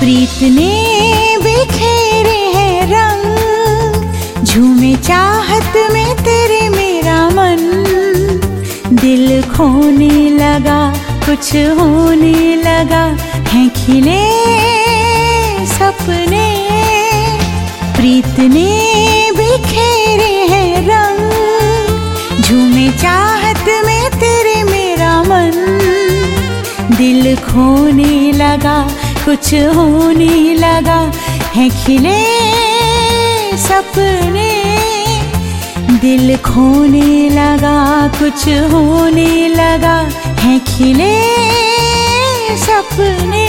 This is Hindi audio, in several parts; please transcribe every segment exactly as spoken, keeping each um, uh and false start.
प्रीत ने बिखेरे हैं रंग, झूमे चाहत में तेरे मेरा मन। दिल खोने लगा, कुछ होने लगा, हैं खिले सपने। प्रीत ने बिखेरे हैं रंग, झूमे चाहत में तेरे मेरा मन। दिल खोने लगा, कुछ होने लगा, हैं खिले सपने। दिल खोने लगा, कुछ होने लगा, हैं खिले सपने।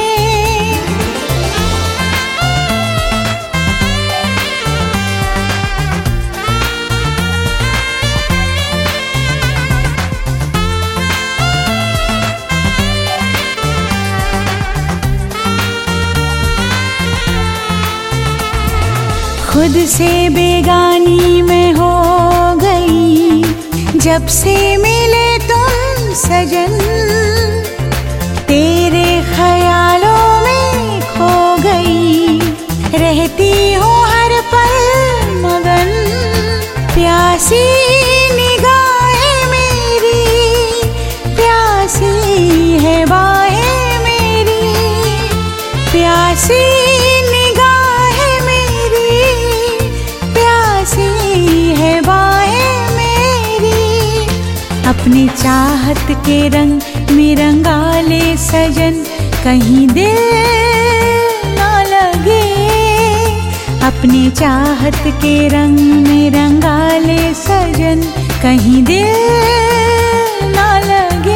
खुद से बेगानी मैं हो गई, जब से मिले तुम सजन। तेरे ख्यालों में खो गई, रहती हूँ हर पल मगन। प्यासी निगाहें मेरी, प्यासी है बाहें मेरी। प्यासी है बाहें मेरी। अपनी चाहत के रंग में रंगा ले सजन, कहीं दिल ना लगे। अपनी चाहत के रंग में रंगा ले सजन, कहीं दिल ना लगे।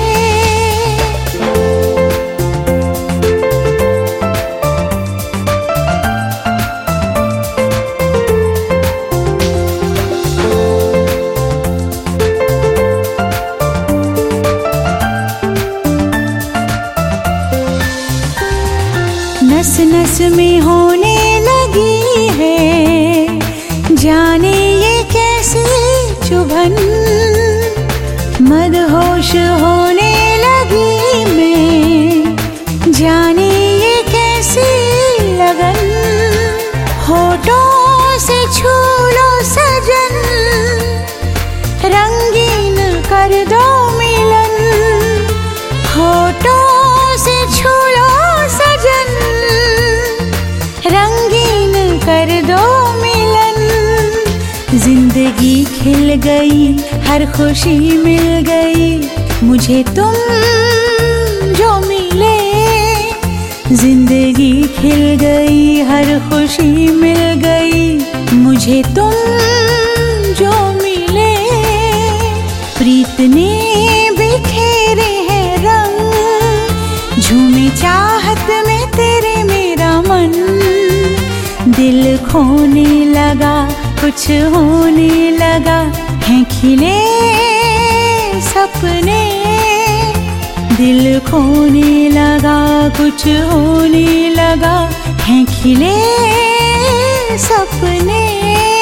नस नस में होने लगी है, जाने ये कैसी चुभन। मदहोश होने लगी मैं, जाने ये कैसी लगन। होठों से छू लो सजन, रंगीन कर दो मिलन। होठों से छू लो सजन, रंगीन कर दो मिलन। जिंदगी खिल गई, हर खुशी मिल गई, मुझे तुम जो मिले। जिंदगी खिल गई, हर खुशी मिल गई, मुझे तुम जो मिले। प्रीत ने बिखेरे हैं रंग, झूमे चाहत में तेरे मेरा मन। दिल खोने लगा, कुछ होने लगा, हैं खिले सपने। दिल खोने लगा, कुछ होने लगा, हैं खिले सपने।